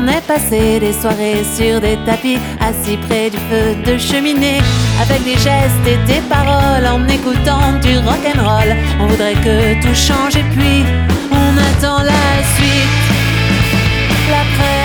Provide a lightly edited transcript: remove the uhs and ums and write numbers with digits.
On est passé des soirées sur des tapis, assis près du feu de cheminée, avec des gestes et des paroles, en écoutant du rock'n'roll. On voudrait que tout change et puis on attend la suite, l'après.